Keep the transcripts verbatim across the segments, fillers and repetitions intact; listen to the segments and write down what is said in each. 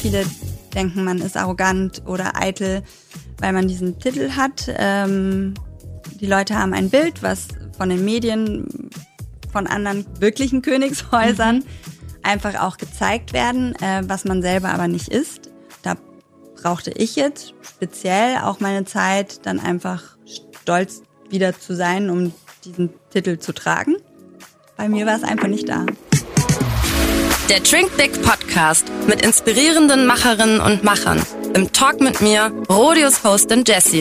viele denken, man ist arrogant oder eitel, weil man diesen Titel hat. Ähm, die Leute haben ein Bild, was von den Medien, von anderen wirklichen Königshäusern mhm. einfach auch gezeigt werden, äh, was man selber aber nicht ist. Da brauchte ich jetzt speziell auch meine Zeit, dann einfach stolz wieder zu sein, um diesen Titel zu tragen. Bei mir war es einfach nicht da. Der Drink Big Podcast mit inspirierenden Macherinnen und Machern. Im Talk mit mir, Rodeos Hostin Jessie.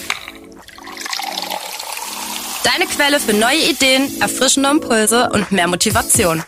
Deine Quelle für neue Ideen, erfrischende Impulse und mehr Motivation.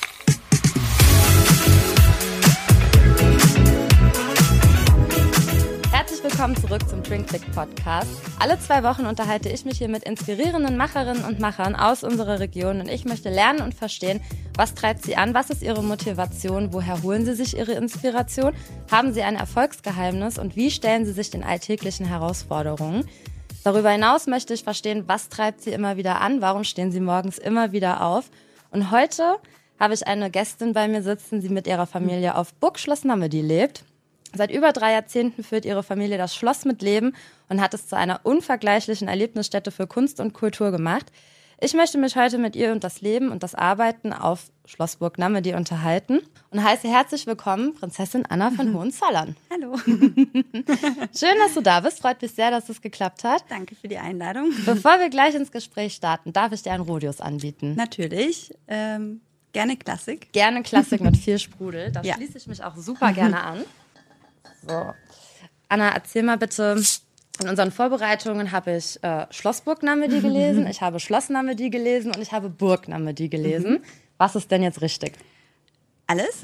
Herzlich willkommen zurück zum Drink Big Podcast. Alle zwei Wochen unterhalte ich mich hier mit inspirierenden Macherinnen und Machern aus unserer Region und ich möchte lernen und verstehen, was treibt sie an, was ist ihre Motivation, woher holen sie sich ihre Inspiration, haben sie ein Erfolgsgeheimnis und wie stellen sie sich den alltäglichen Herausforderungen. Darüber hinaus möchte ich verstehen, was treibt sie immer wieder an, warum stehen sie morgens immer wieder auf. Und heute habe ich eine Gästin bei mir sitzen, die mit ihrer Familie auf Burg Schloss Namedy lebt. Seit über drei Jahrzehnten führt ihre Familie das Schloss mit Leben und hat es zu einer unvergleichlichen Erlebnisstätte für Kunst und Kultur gemacht. Ich möchte mich heute mit ihr und das Leben und das Arbeiten auf Schloss Burg Namedy unterhalten und heiße herzlich willkommen Prinzessin Anna von Hohenzollern. Hallo. Schön, dass du da bist. Freut mich sehr, dass es geklappt hat. Danke für die Einladung. Bevor wir gleich ins Gespräch starten, darf ich dir einen Rodeos anbieten? Natürlich. Ähm, gerne Klassik. Gerne Klassik mit viel Sprudel. Da ja. schließe ich mich auch super gerne an. So. Anna, erzähl mal bitte... In unseren Vorbereitungen habe ich äh, Schloss Burg Namedy gelesen, ich habe Schloss Namedy gelesen und ich habe Burg Namedy gelesen. Mhm. Was ist denn jetzt richtig? Alles.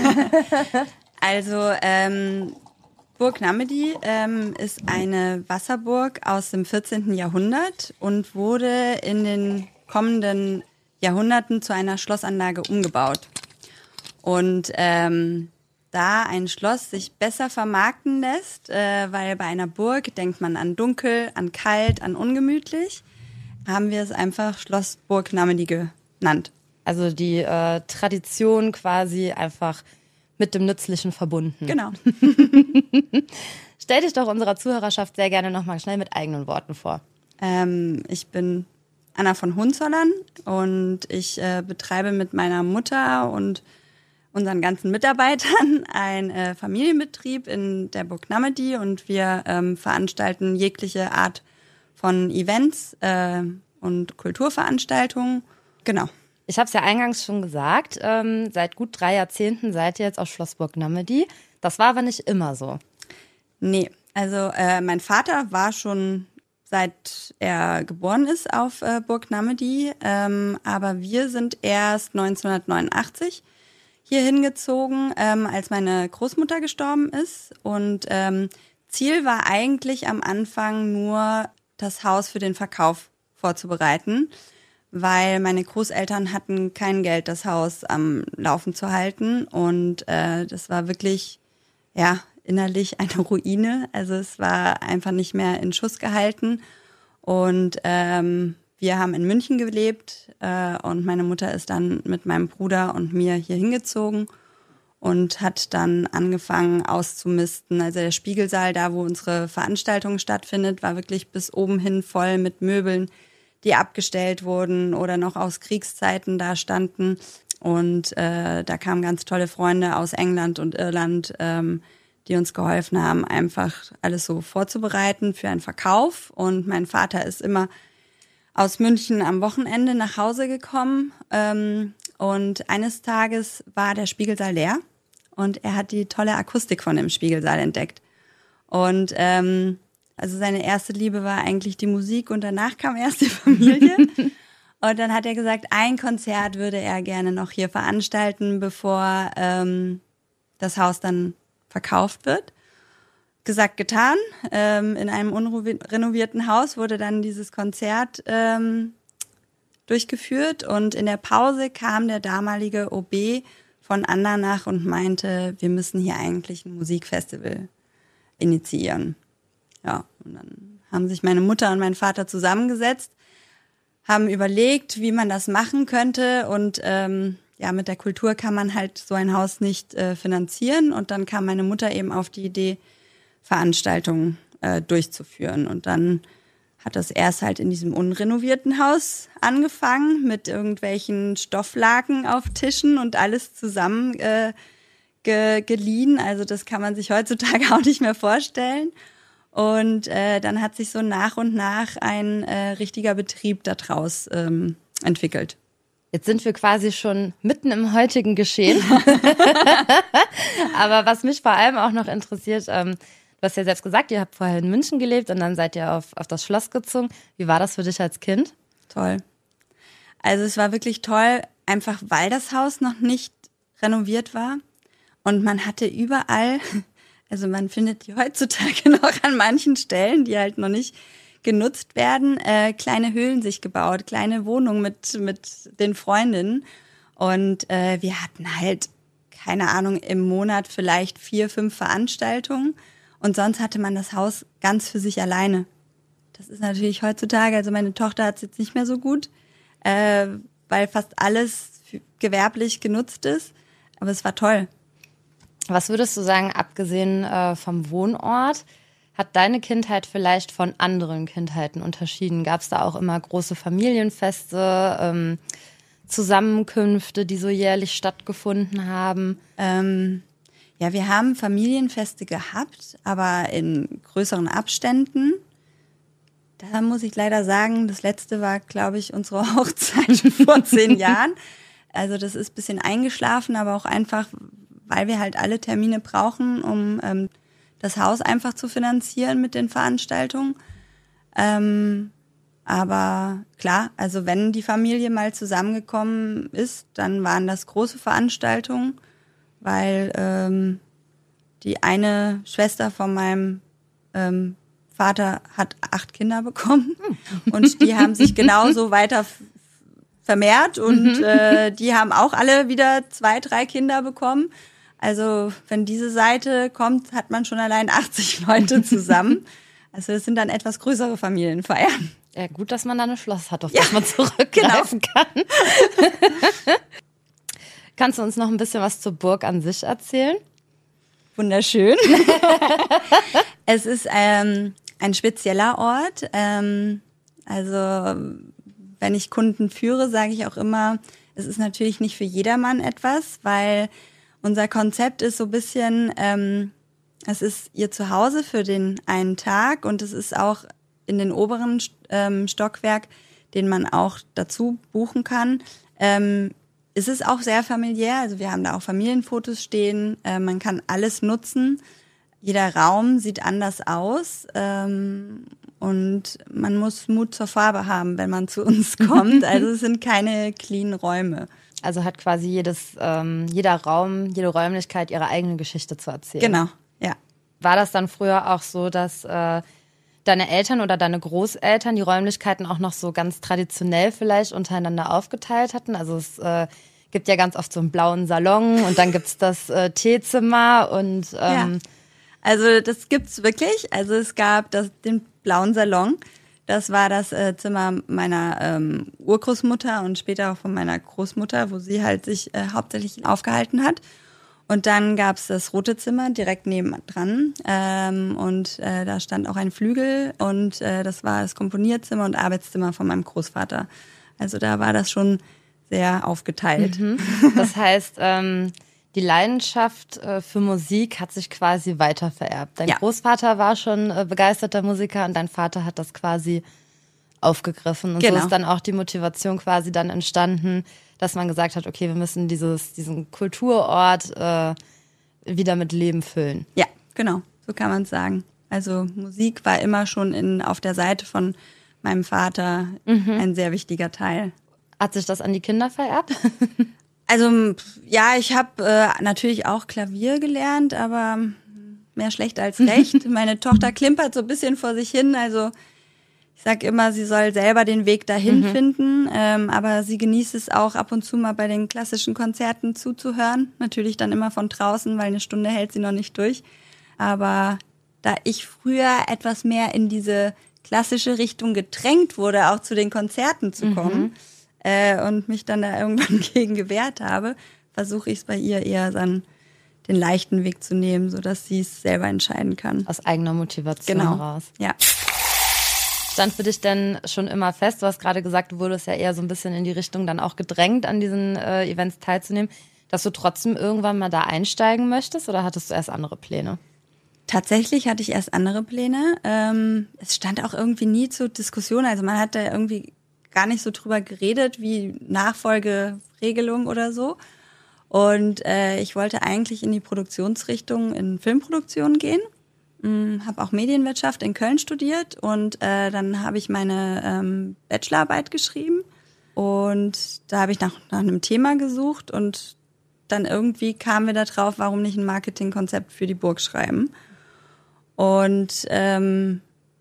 also ähm, Burg Namedy ähm, ist eine Wasserburg aus dem vierzehnten Jahrhundert und wurde in den kommenden Jahrhunderten zu einer Schlossanlage umgebaut. Und ähm, da ein Schloss sich besser vermarkten lässt, äh, weil bei einer Burg denkt man an dunkel, an kalt, an ungemütlich, haben wir es einfach Schloss Burg Namedy genannt. Also die äh, Tradition quasi einfach mit dem Nützlichen verbunden. Genau. Stell dich doch unserer Zuhörerschaft sehr gerne nochmal schnell mit eigenen Worten vor. Ähm, ich bin Anna von Hohenzollern und ich äh, betreibe mit meiner Mutter und unseren ganzen Mitarbeitern ein äh, Familienbetrieb in der Burg Namedy und wir ähm, veranstalten jegliche Art von Events äh, und Kulturveranstaltungen. Genau. Ich habe es ja eingangs schon gesagt, ähm, seit gut drei Jahrzehnten seid ihr jetzt auf Schloss Burg Namedy. Das war aber nicht immer so. Nee, also äh, mein Vater war schon seit er geboren ist auf äh, Burg Namedy, ähm, aber wir sind erst neunzehnhundertneunundachtzig hier hingezogen, ähm, als meine Großmutter gestorben ist. Und ähm, Ziel war eigentlich am Anfang nur, das Haus für den Verkauf vorzubereiten, weil meine Großeltern hatten kein Geld, das Haus am Laufen zu halten. Und äh, das war wirklich, ja, innerlich eine Ruine. Also es war einfach nicht mehr in Schuss gehalten. Und ähm, wir haben in München gelebt äh, und meine Mutter ist dann mit meinem Bruder und mir hier hingezogen und hat dann angefangen auszumisten. Also der Spiegelsaal, da wo unsere Veranstaltung stattfindet, war wirklich bis oben hin voll mit Möbeln, die abgestellt wurden oder noch aus Kriegszeiten da standen. Und äh, da kamen ganz tolle Freunde aus England und Irland, ähm, die uns geholfen haben, einfach alles so vorzubereiten für einen Verkauf. Und mein Vater ist immer aus München am Wochenende nach Hause gekommen ähm, und eines Tages war der Spiegelsaal leer und er hat die tolle Akustik von dem Spiegelsaal entdeckt. Und ähm, also seine erste Liebe war eigentlich die Musik und danach kam erst die Familie. Und dann hat er gesagt, ein Konzert würde er gerne noch hier veranstalten, bevor ähm, das Haus dann verkauft wird. Gesagt, getan. Ähm, in einem unrenovierten Haus wurde dann dieses Konzert ähm, durchgeführt und in der Pause kam der damalige O B von Andernach und meinte, wir müssen hier eigentlich ein Musikfestival initiieren. Ja, und dann haben sich meine Mutter und mein Vater zusammengesetzt, haben überlegt, wie man das machen könnte und ähm, ja, mit der Kultur kann man halt so ein Haus nicht äh, finanzieren. Und dann kam meine Mutter eben auf die Idee, Veranstaltungen äh, durchzuführen. Und dann hat das erst halt in diesem unrenovierten Haus angefangen, mit irgendwelchen Stofflaken auf Tischen und alles zusammen äh, ge- geliehen. Also das kann man sich heutzutage auch nicht mehr vorstellen. Und äh, dann hat sich so nach und nach ein äh, richtiger Betrieb daraus ähm, entwickelt. Jetzt sind wir quasi schon mitten im heutigen Geschehen. Aber was mich vor allem auch noch interessiert, ähm, du hast ja selbst gesagt, ihr habt vorher in München gelebt und dann seid ihr auf, auf das Schloss gezogen. Wie war das für dich als Kind? Toll. Also es war wirklich toll, einfach weil das Haus noch nicht renoviert war. Und man hatte überall, also man findet die heutzutage noch an manchen Stellen, die halt noch nicht genutzt werden, äh, kleine Höhlen sich gebaut, kleine Wohnungen mit mit den Freundinnen. Und äh, wir hatten halt, keine Ahnung, im Monat vielleicht vier, fünf Veranstaltungen. Und sonst hatte man das Haus ganz für sich alleine. Das ist natürlich heutzutage, also meine Tochter hat es jetzt nicht mehr so gut, äh, weil fast alles gewerblich genutzt ist. Aber es war toll. Was würdest du sagen, abgesehen äh, vom Wohnort, hat deine Kindheit vielleicht von anderen Kindheiten unterschieden? Gab es da auch immer große Familienfeste, ähm, Zusammenkünfte, die so jährlich stattgefunden haben? Ähm, ja, wir haben Familienfeste gehabt, aber in größeren Abständen. Da muss ich leider sagen, das letzte war, glaube ich, unsere Hochzeit vor zehn Jahren. Also das ist ein bisschen eingeschlafen, aber auch einfach, weil wir halt alle Termine brauchen, um ähm, das Haus einfach zu finanzieren mit den Veranstaltungen. Ähm, aber klar, also wenn die Familie mal zusammengekommen ist, dann waren das große Veranstaltungen, weil ähm, die eine Schwester von meinem ähm, Vater hat acht Kinder bekommen und die haben sich genauso weiter f- vermehrt und äh, die haben auch alle wieder zwei, drei Kinder bekommen. Also wenn diese Seite kommt, hat man schon allein achtzig Leute zusammen. Also das sind dann etwas größere Familienfeiern. Ja, gut, dass man da ein Schloss hat, auf Ja, das man zurückgreifen genau. kann. Kannst du uns noch ein bisschen was zur Burg an sich erzählen? Wunderschön. Es ist ähm, ein spezieller Ort. Ähm, also wenn ich Kunden führe, sage ich auch immer, es ist natürlich nicht für jedermann etwas, weil unser Konzept ist so ein bisschen, ähm, es ist ihr Zuhause für den einen Tag und es ist auch in den oberen ähm, Stockwerk, den man auch dazu buchen kann. Ähm, es ist auch sehr familiär, also wir haben da auch Familienfotos stehen, äh, man kann alles nutzen. Jeder Raum sieht anders aus ähm, und man muss Mut zur Farbe haben, wenn man zu uns kommt. Also es sind keine clean Räume. Also hat quasi jedes, ähm, jeder Raum, jede Räumlichkeit ihre eigene Geschichte zu erzählen. Genau, ja. War das dann früher auch so, dass äh, deine Eltern oder deine Großeltern die Räumlichkeiten auch noch so ganz traditionell vielleicht untereinander aufgeteilt hatten? Also es äh, gibt ja ganz oft so einen blauen Salon und dann gibt's das äh, Teezimmer und ähm, ja. Also das gibt's wirklich. Also es gab das, den blauen Salon. Das war das äh, Zimmer meiner ähm, Urgroßmutter und später auch von meiner Großmutter, wo sie halt sich äh, hauptsächlich aufgehalten hat. Und dann gab's das rote Zimmer direkt nebendran ähm, und äh, da stand auch ein Flügel und äh, das war das Komponierzimmer und Arbeitszimmer von meinem Großvater. Also da war das schon sehr aufgeteilt. Mhm. Das heißt, ähm, die Leidenschaft äh, für Musik hat sich quasi weiter vererbt. Dein ja. Großvater war schon äh, begeisterter Musiker und dein Vater hat das quasi aufgegriffen. Und genau. so ist dann auch die Motivation quasi dann entstanden, dass man gesagt hat, okay, wir müssen dieses, diesen Kulturort äh, wieder mit Leben füllen. Ja, genau, so kann man es sagen. Also Musik war immer schon in, auf der Seite von meinem Vater mhm. ein sehr wichtiger Teil. Hat sich das an die Kinder vererbt? Also ja, ich habe äh, natürlich auch Klavier gelernt, aber mehr schlecht als recht. Meine Tochter klimpert so ein bisschen vor sich hin, also ich sag immer, sie soll selber den Weg dahin mhm. finden, ähm, aber sie genießt es auch ab und zu mal bei den klassischen Konzerten zuzuhören. Natürlich dann immer von draußen, weil eine Stunde hält sie noch nicht durch. Aber da ich früher etwas mehr in diese klassische Richtung gedrängt wurde, auch zu den Konzerten zu kommen, mhm. äh, und mich dann da irgendwann gegen gewehrt habe, versuche ich es bei ihr eher dann den leichten Weg zu nehmen, sodass sie es selber entscheiden kann. Aus eigener Motivation genau. raus. Ja. Stand für dich denn schon immer fest? Du hast gerade gesagt, du wurdest ja eher so ein bisschen in die Richtung dann auch gedrängt, an diesen äh, Events teilzunehmen, dass du trotzdem irgendwann mal da einsteigen möchtest oder hattest du erst andere Pläne? Tatsächlich hatte ich erst andere Pläne. Ähm, es stand auch irgendwie nie zur Diskussion. Also man hat da irgendwie gar nicht so drüber geredet wie Nachfolgeregelung oder so. Und äh, ich wollte eigentlich in die Produktionsrichtung in Filmproduktion gehen. Hm, habe auch Medienwirtschaft in Köln studiert und äh, dann habe ich meine ähm, Bachelorarbeit geschrieben. Und da habe ich nach, nach einem Thema gesucht und dann irgendwie kamen wir da drauf, warum nicht ein Marketingkonzept für die Burg schreiben. Und ähm,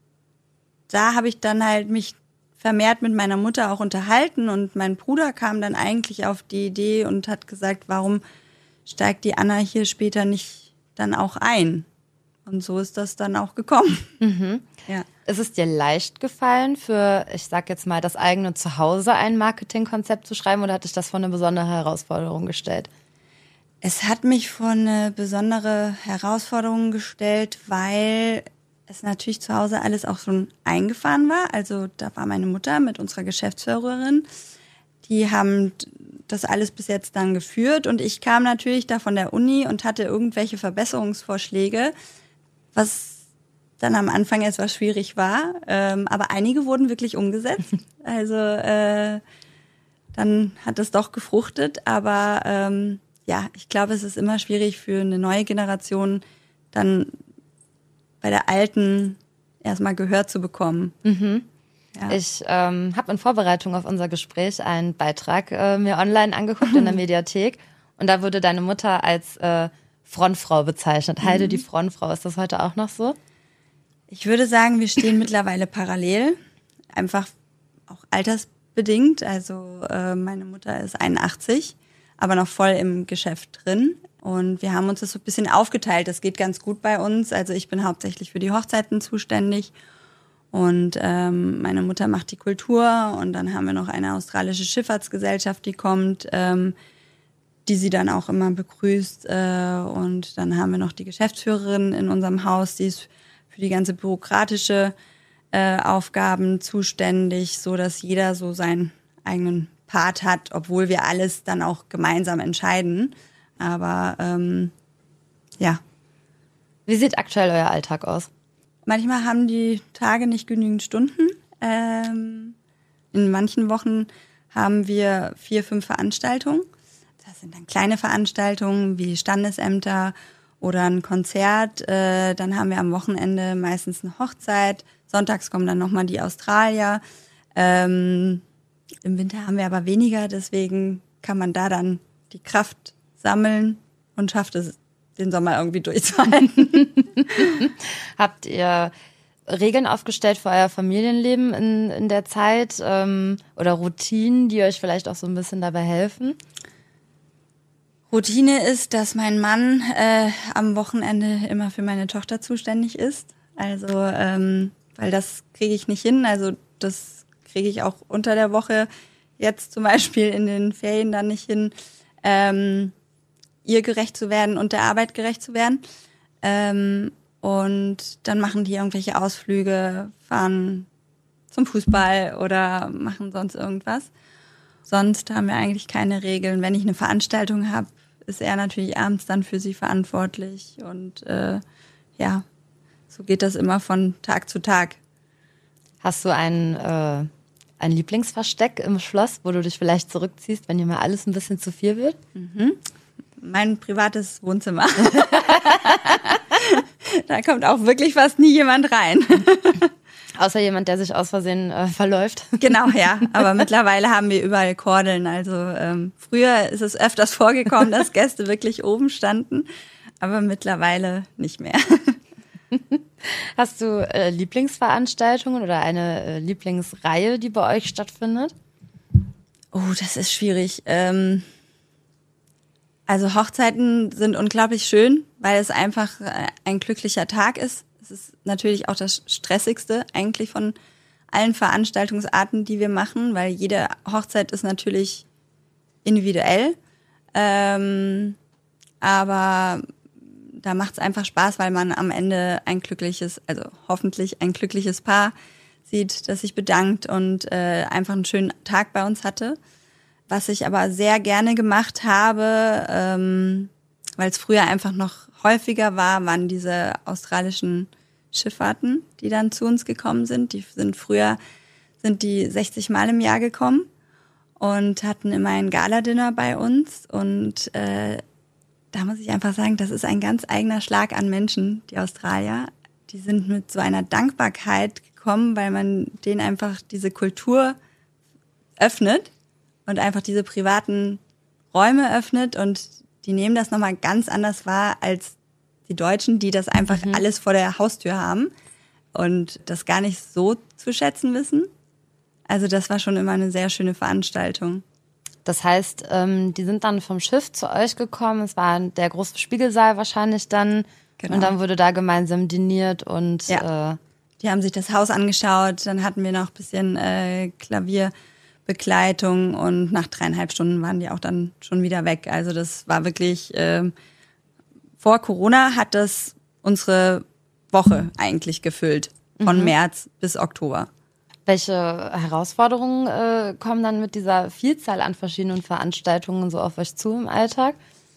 da habe ich dann halt mich vermehrt mit meiner Mutter auch unterhalten und mein Bruder kam dann eigentlich auf die Idee und hat gesagt, warum steigt die Anna hier später nicht dann auch ein? Und so ist das dann auch gekommen. Mhm. Ja. Ist es dir leicht gefallen, für, ich sag jetzt mal, das eigene Zuhause ein Marketingkonzept zu schreiben oder hat dich das vor eine besondere Herausforderung gestellt? Es hat mich vor eine besondere Herausforderung gestellt, weil es natürlich zu Hause alles auch schon eingefahren war. Also da war meine Mutter mit unserer Geschäftsführerin. Die haben das alles bis jetzt dann geführt und ich kam natürlich da von der Uni und hatte irgendwelche Verbesserungsvorschläge, was dann am Anfang etwas schwierig war. Ähm, aber einige wurden wirklich umgesetzt. Also äh, dann hat es doch gefruchtet. Aber ähm, ja, ich glaube, es ist immer schwierig für eine neue Generation dann bei der alten erstmal Gehör zu bekommen. Mhm. Ja. Ich ähm, habe in Vorbereitung auf unser Gespräch einen Beitrag äh, mir online angeguckt in der Mediathek und da wurde deine Mutter als äh, Frontfrau bezeichnet. Mhm. Heide die Frontfrau, ist das heute auch noch so? Ich würde sagen, wir stehen mittlerweile parallel, einfach auch altersbedingt. Also äh, meine Mutter ist einundachtzig, aber noch voll im Geschäft drin. Und wir haben uns das so ein bisschen aufgeteilt. Das geht ganz gut bei uns. Also ich bin hauptsächlich für die Hochzeiten zuständig und ähm, meine Mutter macht die Kultur. Und dann haben wir noch eine australische Schifffahrtsgesellschaft, die kommt, ähm, die sie dann auch immer begrüßt. Äh, und dann haben wir noch die Geschäftsführerin in unserem Haus, die ist für die ganze bürokratische äh, Aufgaben zuständig, so dass jeder so seinen eigenen Part hat, obwohl wir alles dann auch gemeinsam entscheiden. Aber ähm, ja. Wie sieht aktuell euer Alltag aus? Manchmal haben die Tage nicht genügend Stunden. Ähm, in manchen Wochen haben wir vier, fünf Veranstaltungen. Das sind dann kleine Veranstaltungen wie Standesämter oder ein Konzert. Äh, dann haben wir am Wochenende meistens eine Hochzeit. Sonntags kommen dann nochmal die Australier. Ähm, Im Winter haben wir aber weniger, deswegen kann man da dann die Kraft sammeln und schafft es, den Sommer irgendwie durchzuhalten. Habt ihr Regeln aufgestellt für euer Familienleben in, in der Zeit ähm, oder Routinen, die euch vielleicht auch so ein bisschen dabei helfen? Routine ist, dass mein Mann äh, am Wochenende immer für meine Tochter zuständig ist. Also, ähm, weil das kriege ich nicht hin. Also das kriege ich auch unter der Woche jetzt zum Beispiel in den Ferien dann nicht hin. Ähm, ihr gerecht zu werden und der Arbeit gerecht zu werden. Ähm, und dann machen die irgendwelche Ausflüge, fahren zum Fußball oder machen sonst irgendwas. Sonst haben wir eigentlich keine Regeln. Wenn ich eine Veranstaltung habe, ist er natürlich abends dann für sie verantwortlich. Und äh, ja, so geht das immer von Tag zu Tag. Hast du ein, äh, ein Lieblingsversteck im Schloss, wo du dich vielleicht zurückziehst, wenn dir mal alles ein bisschen zu viel wird? Mhm. Mein privates Wohnzimmer. Da kommt auch wirklich fast nie jemand rein. Außer jemand, der sich aus Versehen äh, verläuft. Genau, ja. Aber mittlerweile haben wir überall Kordeln. Also ähm, früher ist es öfters vorgekommen, dass Gäste wirklich oben standen. Aber mittlerweile nicht mehr. Hast du äh, Lieblingsveranstaltungen oder eine äh, Lieblingsreihe, die bei euch stattfindet? Oh, das ist schwierig. Ähm, also Hochzeiten sind unglaublich schön, weil es einfach ein glücklicher Tag ist. Es ist natürlich auch das Stressigste eigentlich von allen Veranstaltungsarten, die wir machen, weil jede Hochzeit ist natürlich individuell. Ähm, aber da macht es einfach Spaß, weil man am Ende ein glückliches, also hoffentlich ein glückliches Paar sieht, das sich bedankt und äh, einfach einen schönen Tag bei uns hatte. Was ich aber sehr gerne gemacht habe, ähm, weil es früher einfach noch häufiger war, waren diese australischen Schifffahrten, die dann zu uns gekommen sind. Die sind früher, sind die sechzig Mal im Jahr gekommen und hatten immer ein Gala-Dinner bei uns. Und äh, da muss ich einfach sagen, das ist ein ganz eigener Schlag an Menschen, die Australier. Die sind mit so einer Dankbarkeit gekommen, weil man denen einfach diese Kultur öffnet und einfach diese privaten Räume öffnet. Und die nehmen das nochmal ganz anders wahr als die Deutschen, die das einfach mhm. alles vor der Haustür haben und das gar nicht so zu schätzen wissen. Also das war schon immer eine sehr schöne Veranstaltung. Das heißt, ähm, die sind dann vom Schiff zu euch gekommen. Es war der große Spiegelsaal wahrscheinlich dann. Genau. Und dann wurde da gemeinsam diniert und ja. äh, die haben sich das Haus angeschaut. Dann hatten wir noch ein bisschen äh, Klavierbegleitung und nach dreieinhalb Stunden waren die auch dann schon wieder weg. Also das war wirklich, äh, vor Corona hat das unsere Woche eigentlich gefüllt, von mhm. März bis Oktober. Welche Herausforderungen äh, kommen dann mit dieser Vielzahl an verschiedenen Veranstaltungen so auf euch zu im Alltag?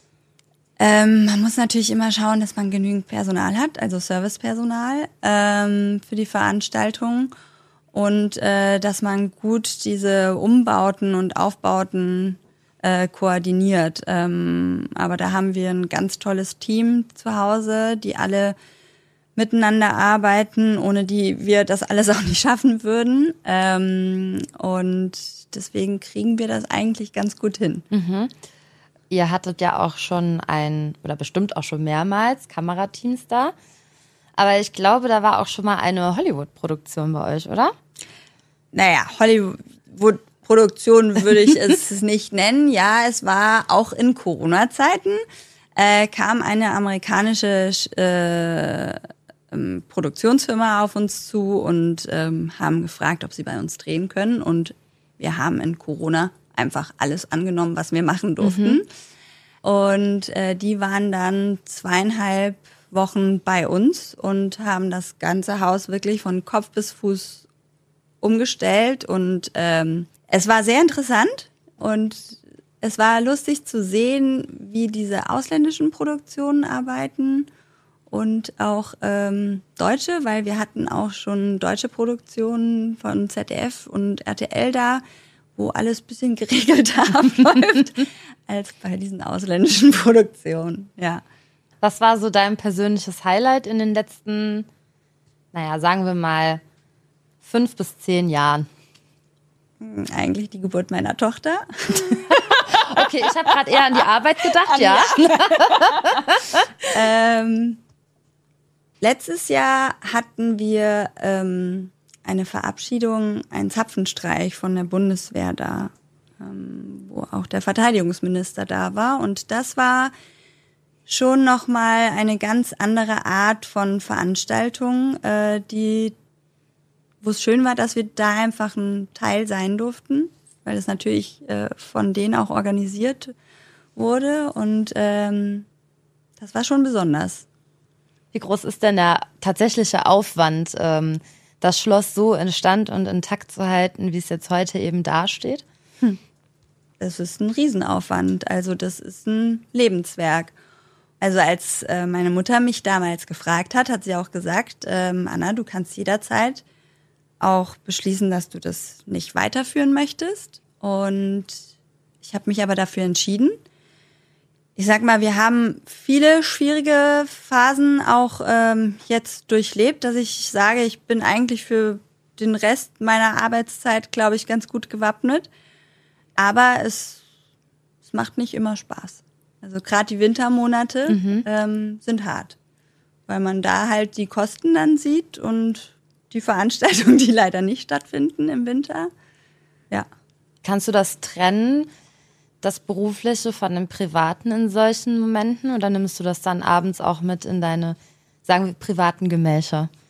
Ähm, man muss natürlich immer schauen, dass man genügend Personal hat, also Servicepersonal ähm, für die Veranstaltung und äh, dass man gut diese Umbauten und Aufbauten äh, koordiniert. Ähm, aber da haben wir ein ganz tolles Team zu Hause, die alle miteinander arbeiten, ohne die wir das alles auch nicht schaffen würden. Ähm, und deswegen kriegen wir das eigentlich ganz gut hin. Mhm. Ihr hattet ja auch schon ein, oder bestimmt auch schon mehrmals Kamerateams da. Aber ich glaube, da war auch schon mal eine Hollywood-Produktion bei euch, oder? Naja, Hollywood-Produktion würde ich es nicht nennen. Ja, es war auch in Corona-Zeiten, äh, kam eine amerikanische äh, Produktionsfirma auf uns zu und ähm, haben gefragt, ob sie bei uns drehen können. Und wir haben in Corona einfach alles angenommen, was wir machen durften. Mhm. Und äh, die waren dann zweieinhalb Wochen bei uns und haben das ganze Haus wirklich von Kopf bis Fuß umgestellt. Und ähm, es war sehr interessant und es war lustig zu sehen, wie diese ausländischen Produktionen arbeiten und auch ähm, deutsche, weil wir hatten auch schon deutsche Produktionen von Z D F und R T L da, wo alles ein bisschen geregelter abläuft als bei diesen ausländischen Produktionen, ja. Was war so dein persönliches Highlight in den letzten, naja, sagen wir mal, fünf bis zehn Jahren? Eigentlich die Geburt meiner Tochter. Okay, ich habe gerade eher an die Arbeit gedacht, an ja. ähm, letztes Jahr hatten wir ähm, eine Verabschiedung, einen Zapfenstreich von der Bundeswehr da, ähm, wo auch der Verteidigungsminister da war. Und das war schon nochmal eine ganz andere Art von Veranstaltung, äh, die, wo es schön war, dass wir da einfach ein Teil sein durften, weil es natürlich äh, von denen auch organisiert wurde. Und ähm, das war schon besonders. Wie groß ist denn der tatsächliche Aufwand, ähm, das Schloss so instand und intakt zu halten, wie es jetzt heute eben dasteht? Hm. Das ist ein Riesenaufwand. Also das ist ein Lebenswerk. Also als äh, meine Mutter mich damals gefragt hat, hat sie auch gesagt, ähm, Anna, du kannst jederzeit auch beschließen, dass du das nicht weiterführen möchtest. Und ich habe mich aber dafür entschieden. Ich sag mal, wir haben viele schwierige Phasen auch ähm, jetzt durchlebt, dass ich sage, ich bin eigentlich für den Rest meiner Arbeitszeit, glaube ich, ganz gut gewappnet. Aber es, es macht nicht immer Spaß. Also gerade die Wintermonate mhm. ähm, sind hart, weil man da halt die Kosten dann sieht und die Veranstaltungen, die leider nicht stattfinden im Winter. Ja. Kannst du das trennen, das Berufliche von dem Privaten in solchen Momenten? Oder nimmst du das dann abends auch mit in deine, sagen wir, privaten Gemächer?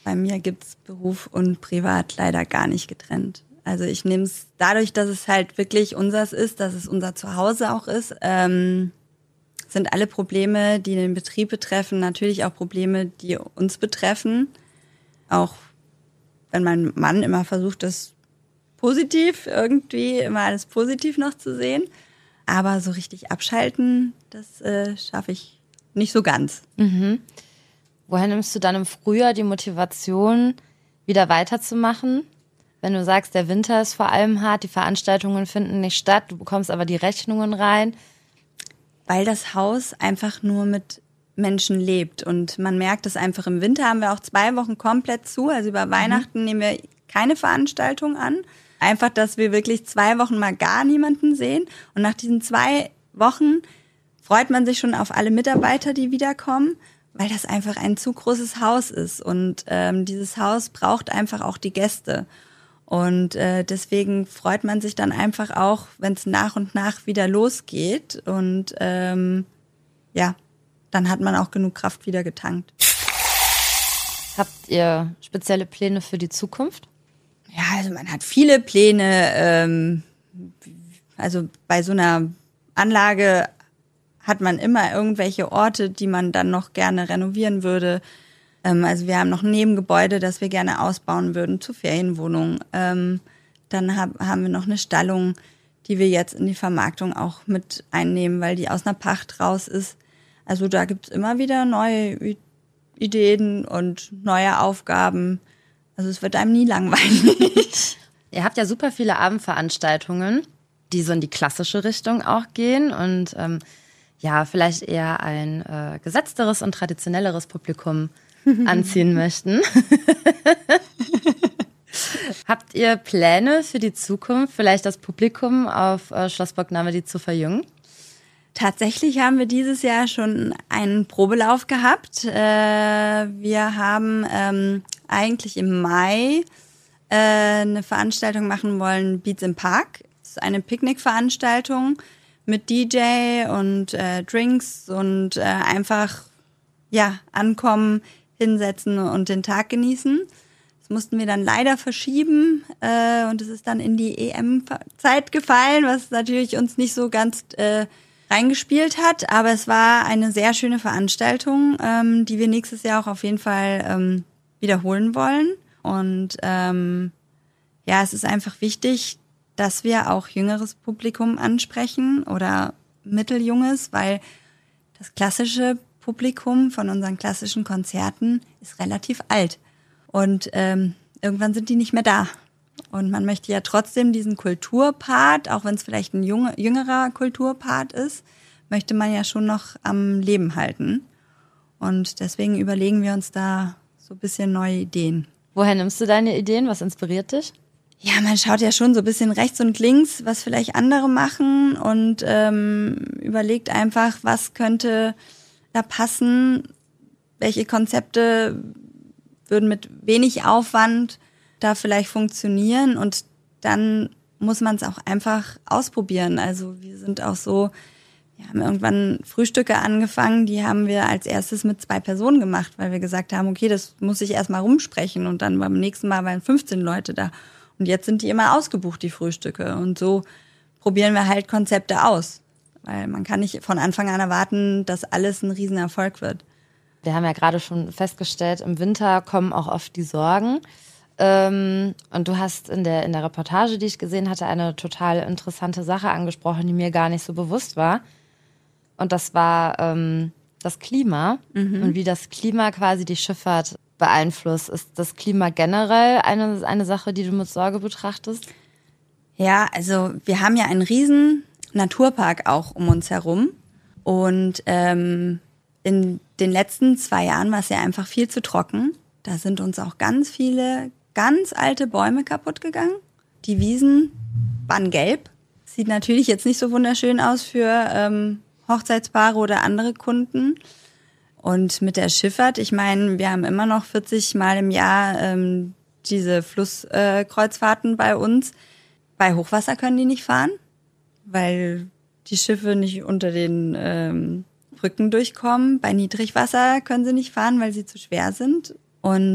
Bei mir gibt's Beruf und Privat leider gar nicht getrennt. Also ich nehme es dadurch, dass es halt wirklich unseres ist, dass es unser Zuhause auch ist, ähm, sind alle Probleme, die den Betrieb betreffen, natürlich auch Probleme, die uns betreffen. Auch wenn mein Mann immer versucht, das positiv irgendwie, immer alles positiv noch zu sehen. Aber so richtig abschalten, das äh, schaffe ich nicht so ganz. Mhm. Woher nimmst du dann im Frühjahr die Motivation, wieder weiterzumachen? Wenn du sagst, der Winter ist vor allem hart, die Veranstaltungen finden nicht statt, du bekommst aber die Rechnungen rein. Weil das Haus einfach nur mit Menschen lebt. Und man merkt es einfach, im Winter haben wir auch zwei Wochen komplett zu. Also über mhm. Weihnachten nehmen wir keine Veranstaltung an. Einfach, dass wir wirklich zwei Wochen mal gar niemanden sehen. Und nach diesen zwei Wochen freut man sich schon auf alle Mitarbeiter, die wiederkommen, weil das einfach ein zu großes Haus ist. Und ähm, dieses Haus braucht einfach auch die Gäste. Und äh, deswegen freut man sich dann einfach auch, wenn es nach und nach wieder losgeht. Und ähm, ja, dann hat man auch genug Kraft wieder getankt. Habt ihr spezielle Pläne für die Zukunft? Ja, also man hat viele Pläne. Ähm, also bei so einer Anlage hat man immer irgendwelche Orte, die man dann noch gerne renovieren würde. Ähm, also wir haben noch ein Nebengebäude, das wir gerne ausbauen würden zu Ferienwohnungen. Ähm, dann hab, haben wir noch eine Stallung, die wir jetzt in die Vermarktung auch mit einnehmen, weil die aus einer Pacht raus ist. Also da gibt's immer wieder neue Ideen und neue Aufgaben. Also es wird einem nie langweilig. Ihr habt ja super viele Abendveranstaltungen, die so in die klassische Richtung auch gehen und ähm, ja, vielleicht eher ein äh, gesetzteres und traditionelleres Publikum anziehen möchten. Habt ihr Pläne für die Zukunft, vielleicht das Publikum auf äh, Schloss Burgk-Namedy zu verjüngen? Tatsächlich haben wir dieses Jahr schon einen Probelauf gehabt. Äh, wir haben ähm, eigentlich im Mai äh, eine Veranstaltung machen wollen, Beats im Park. Das ist eine Picknickveranstaltung mit D J und äh, Drinks und äh, einfach ja ankommen, hinsetzen und den Tag genießen. Das mussten wir dann leider verschieben äh, und es ist dann in die E M-Zeit gefallen, was natürlich uns nicht so ganz äh, reingespielt hat, aber es war eine sehr schöne Veranstaltung, ähm, die wir nächstes Jahr auch auf jeden Fall ähm, wiederholen wollen. Und ähm, ja, es ist einfach wichtig, dass wir auch jüngeres Publikum ansprechen oder mitteljunges, weil das klassische Publikum von unseren klassischen Konzerten ist relativ alt. Und ähm, irgendwann sind die nicht mehr da. Und man möchte ja trotzdem diesen Kulturpart, auch wenn es vielleicht ein junge, jüngerer Kulturpart ist, möchte man ja schon noch am Leben halten. Und deswegen überlegen wir uns da so ein bisschen neue Ideen. Woher nimmst du deine Ideen? Was inspiriert dich? Ja, man schaut ja schon so ein bisschen rechts und links, was vielleicht andere machen und ähm, überlegt einfach, was könnte da passen, welche Konzepte würden mit wenig Aufwand da vielleicht funktionieren und dann muss man es auch einfach ausprobieren. Also wir sind auch so, wir haben irgendwann Frühstücke angefangen, die haben wir als erstes mit zwei Personen gemacht, weil wir gesagt haben, okay, das muss ich erstmal rumsprechen und dann beim nächsten Mal waren fünfzehn Leute da. Und jetzt sind die immer ausgebucht, die Frühstücke. Und so probieren wir halt Konzepte aus. Weil man kann nicht von Anfang an erwarten, dass alles ein Riesenerfolg wird. Wir haben ja gerade schon festgestellt, im Winter kommen auch oft die Sorgen. Ähm, und du hast in der, in der Reportage, die ich gesehen hatte, eine total interessante Sache angesprochen, die mir gar nicht so bewusst war. Und das war ähm, das Klima mhm. und wie das Klima quasi die Schifffahrt beeinflusst. Ist das Klima generell eine, eine Sache, die du mit Sorge betrachtest? Ja, also wir haben ja einen riesen Naturpark auch um uns herum. Und ähm, in den letzten zwei Jahren war es ja einfach viel zu trocken. Da sind uns auch ganz viele ganz alte Bäume kaputt gegangen. Die Wiesen waren gelb. Sieht natürlich jetzt nicht so wunderschön aus für ähm, Hochzeitspaare oder andere Kunden. Und mit der Schifffahrt, ich meine, wir haben immer noch vierzig Mal im Jahr ähm, diese Flusskreuzfahrten äh, bei uns. Bei Hochwasser können die nicht fahren, weil die Schiffe nicht unter den ähm, Brücken durchkommen. Bei Niedrigwasser können sie nicht fahren, weil sie zu schwer sind. Und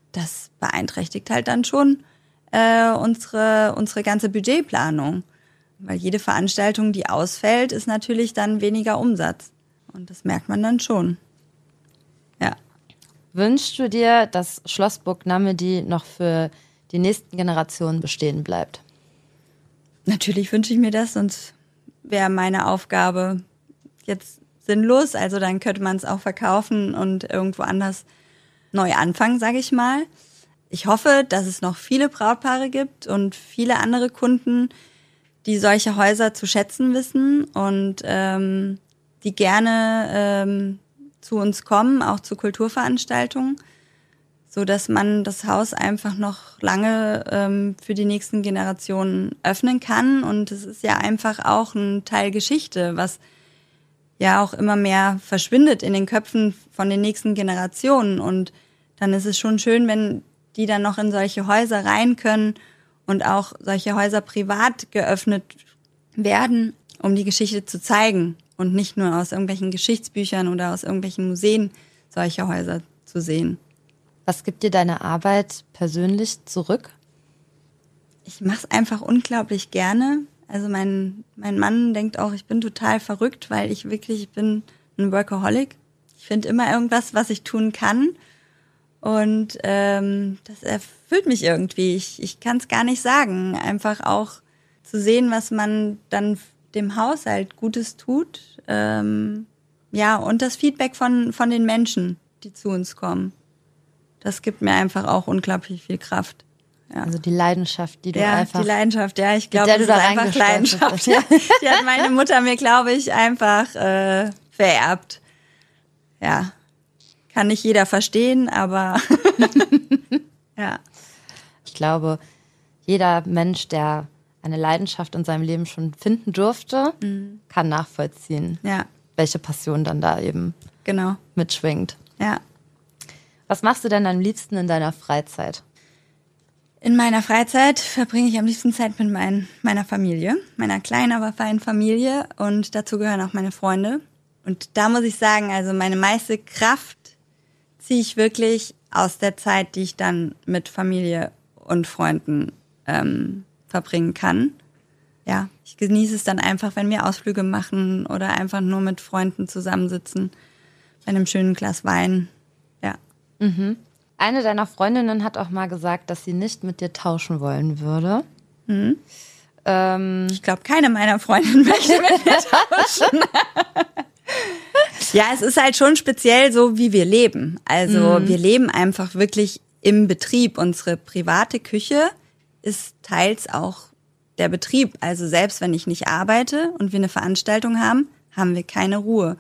das beeinträchtigt halt dann schon äh, unsere, unsere ganze Budgetplanung. Weil jede Veranstaltung, die ausfällt, ist natürlich dann weniger Umsatz. Und das merkt man dann schon. Ja. Wünschst du dir, dass Schloss Burg Namedy noch für die nächsten Generationen bestehen bleibt? Natürlich wünsche ich mir das, sonst wäre meine Aufgabe jetzt sinnlos. Also dann könnte man es auch verkaufen und irgendwo anders neu anfangen, sage ich mal. Ich hoffe, dass es noch viele Brautpaare gibt und viele andere Kunden, die solche Häuser zu schätzen wissen und ähm, die gerne ähm, zu uns kommen, auch zu Kulturveranstaltungen, so dass man das Haus einfach noch lange ähm, für die nächsten Generationen öffnen kann. Und es ist ja einfach auch ein Teil Geschichte, was ja auch immer mehr verschwindet in den Köpfen von den nächsten Generationen. Und dann ist es schon schön, wenn die dann noch in solche Häuser rein können und auch solche Häuser privat geöffnet werden, um die Geschichte zu zeigen und nicht nur aus irgendwelchen Geschichtsbüchern oder aus irgendwelchen Museen solche Häuser zu sehen. Was gibt dir deine Arbeit persönlich zurück? Ich mache es einfach unglaublich gerne. Also mein, mein Mann denkt auch, ich bin total verrückt, weil ich wirklich, ich bin ein Workaholic. Ich finde immer irgendwas, was ich tun kann. Und ähm, das erfüllt mich irgendwie. Ich, ich kann es gar nicht sagen. Einfach auch zu sehen, was man dann dem Haushalt Gutes tut. Ähm, ja, und das Feedback von, von den Menschen, die zu uns kommen. Das gibt mir einfach auch unglaublich viel Kraft. Ja. Also die Leidenschaft, die du ja, einfach... Ja, die Leidenschaft, ja. Ich glaube, das ist da einfach Leidenschaft. Ja. Die hat meine Mutter mir, glaube ich, einfach äh, vererbt. Ja. Kann nicht jeder verstehen, aber ja. Ich glaube, jeder Mensch, der eine Leidenschaft in seinem Leben schon finden durfte, mhm. kann nachvollziehen, ja. welche Passion dann da eben genau. mitschwingt. Ja. Was machst du denn am liebsten in deiner Freizeit? In meiner Freizeit verbringe ich am liebsten Zeit mit mein, meiner Familie, meiner kleinen, aber feinen Familie, und dazu gehören auch meine Freunde. Und da muss ich sagen, also meine meiste Kraft ziehe ich wirklich aus der Zeit, die ich dann mit Familie und Freunden ähm, verbringen kann. Ja, ich genieße es dann einfach, wenn wir Ausflüge machen oder einfach nur mit Freunden zusammensitzen bei einem schönen Glas Wein. Ja. Mhm. Eine deiner Freundinnen hat auch mal gesagt, dass sie nicht mit dir tauschen wollen würde. Mhm. Ähm, ich glaube, keine meiner Freundinnen möchte mit mir tauschen. Ja, es ist halt schon speziell so, wie wir leben. Also mhm. wir leben einfach wirklich im Betrieb. Unsere private Küche ist teils auch der Betrieb. Also selbst wenn ich nicht arbeite und wir eine Veranstaltung haben, haben wir keine Ruhe.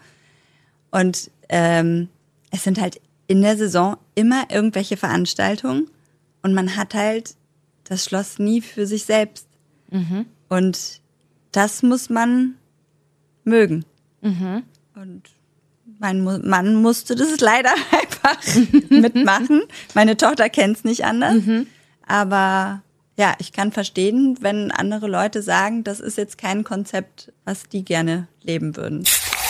Und ähm, es sind halt in der Saison immer irgendwelche Veranstaltungen und man hat halt das Schloss nie für sich selbst. Mhm. Und das muss man mögen. Mhm. Und mein Mann musste das leider einfach mitmachen. Meine Tochter kennt's nicht anders. Mhm. Aber ja, ich kann verstehen, wenn andere Leute sagen, das ist jetzt kein Konzept, was die gerne leben würden.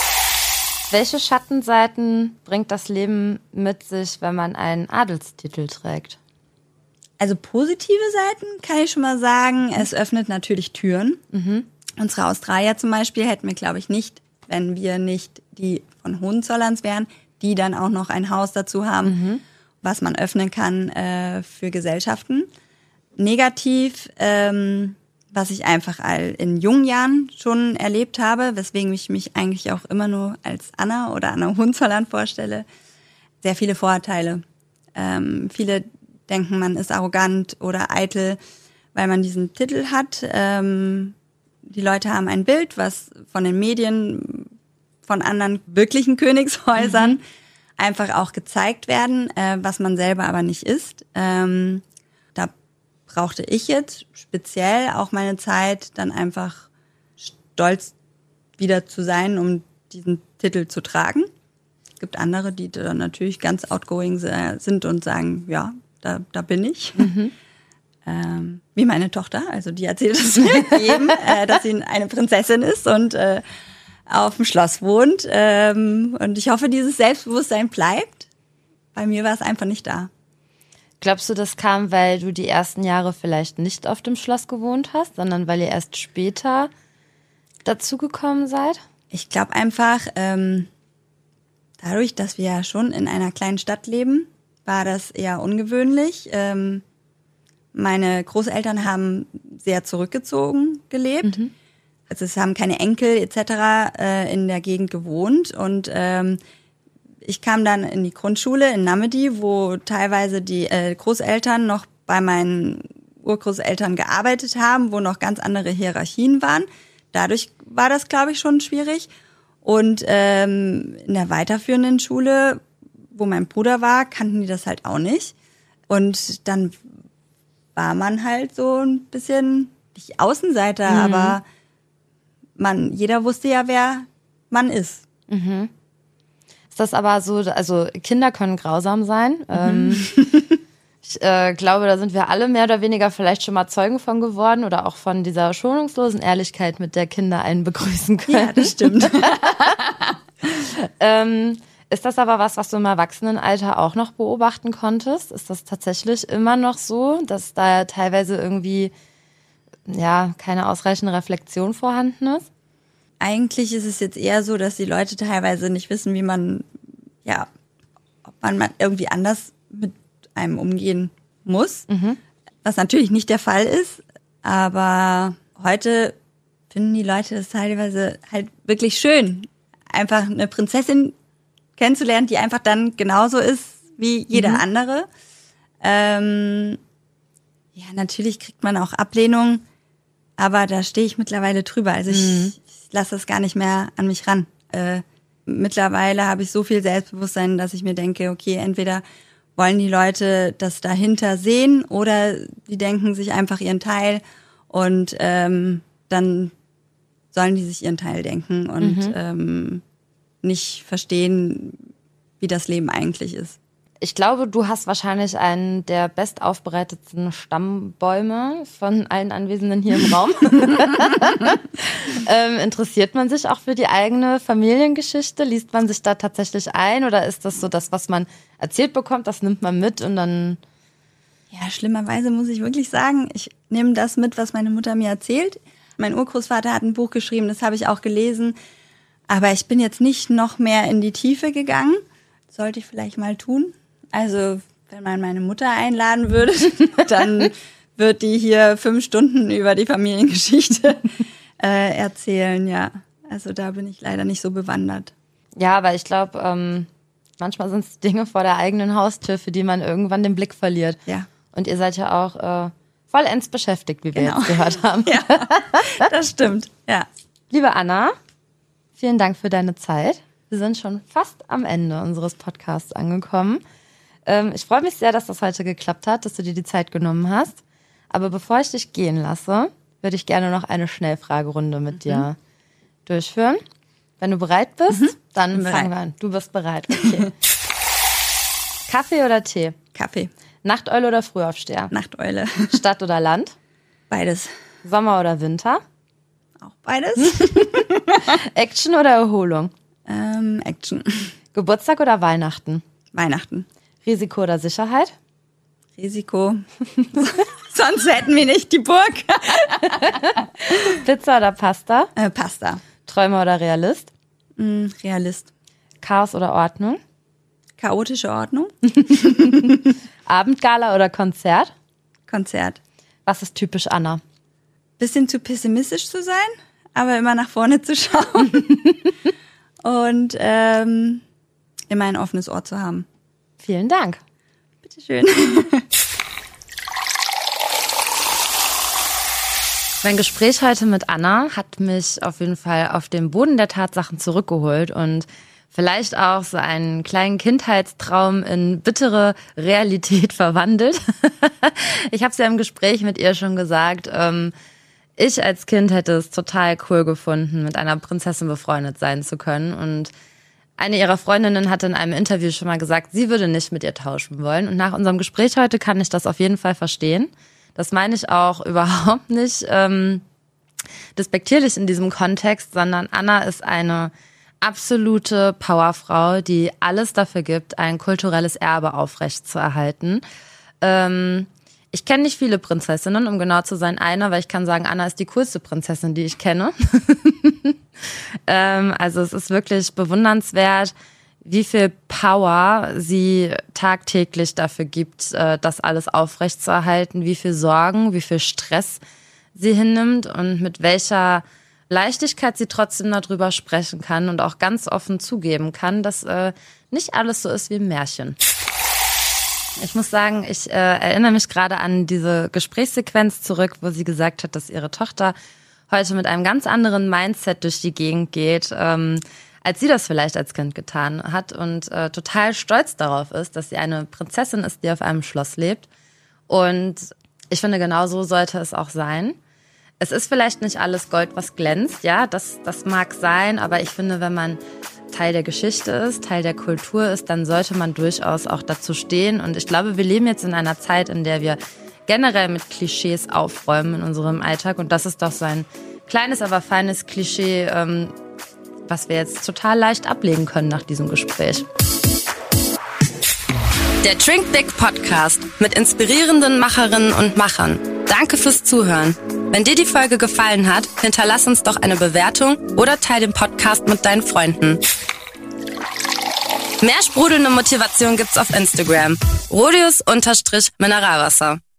Welche Schattenseiten bringt das Leben mit sich, wenn man einen Adelstitel trägt? Also positive Seiten kann ich schon mal sagen. Es öffnet natürlich Türen. Mhm. Unsere Australier zum Beispiel hätten wir, glaube ich, nicht, wenn wir nicht die von Hohenzollerns wären, die dann auch noch ein Haus dazu haben, mhm. was man öffnen kann äh, für Gesellschaften. Negativ, ähm, was ich einfach all in jungen Jahren schon erlebt habe, weswegen ich mich eigentlich auch immer nur als Anna oder Anna Hohenzollern vorstelle, sehr viele Vorurteile. Ähm, viele denken, man ist arrogant oder eitel, weil man diesen Titel hat. Ähm, die Leute haben ein Bild, was von den Medien, von anderen wirklichen Königshäusern mhm. einfach auch gezeigt werden, äh, was man selber aber nicht ist. Ähm, da brauchte ich jetzt speziell auch meine Zeit, dann einfach stolz wieder zu sein, um diesen Titel zu tragen. Es gibt andere, die dann natürlich ganz outgoing sind und sagen, ja, da, da bin ich. Mhm. Ähm, wie meine Tochter, also die erzählt es mir jedem, äh, dass sie eine Prinzessin ist und äh, auf dem Schloss wohnt. Ähm, und ich hoffe, dieses Selbstbewusstsein bleibt. Bei mir war es einfach nicht da. Glaubst du, das kam, weil du die ersten Jahre vielleicht nicht auf dem Schloss gewohnt hast, sondern weil ihr erst später dazugekommen seid? Ich glaube einfach, ähm, dadurch, dass wir ja schon in einer kleinen Stadt leben, war das eher ungewöhnlich. Ähm, meine Großeltern haben sehr zurückgezogen gelebt. Mhm. Also es haben keine Enkel et cetera äh, in der Gegend gewohnt. Und ähm, ich kam dann in die Grundschule in Namedy, wo teilweise die äh, Großeltern noch bei meinen Urgroßeltern gearbeitet haben, wo noch ganz andere Hierarchien waren. Dadurch war das, glaube ich, schon schwierig. Und ähm, in der weiterführenden Schule, wo mein Bruder war, kannten die das halt auch nicht. Und dann war man halt so ein bisschen, nicht Außenseiter, mhm. aber man, jeder wusste ja, wer man ist. Mhm. Ist das aber so, also Kinder können grausam sein. Mhm. Ähm, ich äh, glaube, da sind wir alle mehr oder weniger vielleicht schon mal Zeugen von geworden oder auch von dieser schonungslosen Ehrlichkeit, mit der Kinder einen begrüßen können. Ja, das stimmt. ähm, ist das aber was, was du im Erwachsenenalter auch noch beobachten konntest? Ist das tatsächlich immer noch so, dass da teilweise irgendwie ja keine ausreichende Reflexion vorhanden ist? Eigentlich ist es jetzt eher so, dass die Leute teilweise nicht wissen, wie man, ja, ob man mal irgendwie anders mit einem umgehen muss, mhm. was natürlich nicht der Fall ist, aber heute finden die Leute das teilweise halt wirklich schön, einfach eine Prinzessin kennenzulernen, die einfach dann genauso ist wie jeder mhm. andere. Ähm, ja, natürlich kriegt man auch Ablehnung, aber da stehe ich mittlerweile drüber. Also ich, mhm. ich lasse das gar nicht mehr an mich ran. Äh, mittlerweile habe ich so viel Selbstbewusstsein, dass ich mir denke, okay, entweder wollen die Leute das dahinter sehen oder die denken sich einfach ihren Teil und ähm, dann sollen die sich ihren Teil denken und mhm. ähm, nicht verstehen, wie das Leben eigentlich ist. Ich glaube, du hast wahrscheinlich einen der bestaufbereitetsten Stammbäume von allen Anwesenden hier im Raum. ähm, interessiert man sich auch für die eigene Familiengeschichte? Liest man sich da tatsächlich ein? Oder ist das so das, was man erzählt bekommt, das nimmt man mit und dann... Ja, schlimmerweise muss ich wirklich sagen, ich nehme das mit, was meine Mutter mir erzählt. Mein Urgroßvater hat ein Buch geschrieben, das habe ich auch gelesen. Aber ich bin jetzt nicht noch mehr in die Tiefe gegangen. Sollte ich vielleicht mal tun. Also, wenn man meine Mutter einladen würde, dann wird die hier fünf Stunden über die Familiengeschichte äh, erzählen, ja. Also da bin ich leider nicht so bewandert. Ja, aber ich glaube, ähm, manchmal sind es Dinge vor der eigenen Haustür, für die man irgendwann den Blick verliert. Ja. Und ihr seid ja auch äh, vollends beschäftigt, wie wir genau. jetzt gehört haben. Ja, das stimmt, ja. Liebe Anna, vielen Dank für deine Zeit. Wir sind schon fast am Ende unseres Podcasts angekommen. Ähm, ich freue mich sehr, dass das heute geklappt hat, dass du dir die Zeit genommen hast. Aber bevor ich dich gehen lasse, würde ich gerne noch eine Schnellfragerunde mit mhm. dir durchführen. Wenn du bereit bist, mhm. dann fangen wir an. Du bist bereit, okay. Kaffee oder Tee? Kaffee. Nachteule oder Frühaufsteher? Nachteule. Stadt oder Land? Beides. Sommer oder Winter? Auch beides. Action oder Erholung? Ähm, Action. Geburtstag oder Weihnachten? Weihnachten. Risiko oder Sicherheit? Risiko. Sonst hätten wir nicht die Burg. Pizza oder Pasta? Äh, Pasta. Träumer oder Realist? Mm, Realist. Chaos oder Ordnung? Chaotische Ordnung. Abendgala oder Konzert? Konzert. Was ist typisch Anna? Bisschen zu pessimistisch zu sein, aber immer nach vorne zu schauen. Und ähm, immer ein offenes Ohr zu haben. Vielen Dank. Bitteschön. Mein Gespräch heute mit Anna hat mich auf jeden Fall auf den Boden der Tatsachen zurückgeholt und vielleicht auch so einen kleinen Kindheitstraum in bittere Realität verwandelt. Ich habe es ja im Gespräch mit ihr schon gesagt, ähm, ich als Kind hätte es total cool gefunden, mit einer Prinzessin befreundet sein zu können. Und eine ihrer Freundinnen hatte in einem Interview schon mal gesagt, sie würde nicht mit ihr tauschen wollen. Und nach unserem Gespräch heute kann ich das auf jeden Fall verstehen. Das meine ich auch überhaupt nicht ähm, despektierlich in diesem Kontext, sondern Anna ist eine absolute Powerfrau, die alles dafür gibt, ein kulturelles Erbe aufrechtzuerhalten. Ähm, ich kenne nicht viele Prinzessinnen, um genau zu sein, eine, weil ich kann sagen, Anna ist die coolste Prinzessin, die ich kenne. ähm, also es ist wirklich bewundernswert, wie viel Power sie tagtäglich dafür gibt, das alles aufrechtzuerhalten, wie viel Sorgen, wie viel Stress sie hinnimmt und mit welcher Leichtigkeit sie trotzdem darüber sprechen kann und auch ganz offen zugeben kann, dass äh, nicht alles so ist wie ein Märchen. Ich muss sagen, ich äh, erinnere mich gerade an diese Gesprächssequenz zurück, wo sie gesagt hat, dass ihre Tochter heute mit einem ganz anderen Mindset durch die Gegend geht, ähm, als sie das vielleicht als Kind getan hat und äh, total stolz darauf ist, dass sie eine Prinzessin ist, die auf einem Schloss lebt. Und ich finde, genau so sollte es auch sein. Es ist vielleicht nicht alles Gold, was glänzt, ja, das, das mag sein, aber ich finde, wenn man Teil der Geschichte ist, Teil der Kultur ist, dann sollte man durchaus auch dazu stehen. Und ich glaube, wir leben jetzt in einer Zeit, in der wir generell mit Klischees aufräumen in unserem Alltag. Und das ist doch so ein kleines, aber feines Klischee, ähm, was wir jetzt total leicht ablegen können nach diesem Gespräch. Der Drink Big Podcast mit inspirierenden Macherinnen und Machern. Danke fürs Zuhören. Wenn dir die Folge gefallen hat, hinterlass uns doch eine Bewertung oder teile den Podcast mit deinen Freunden. Mehr sprudelnde Motivation gibt's auf Instagram. Rodius-Mineralwasser.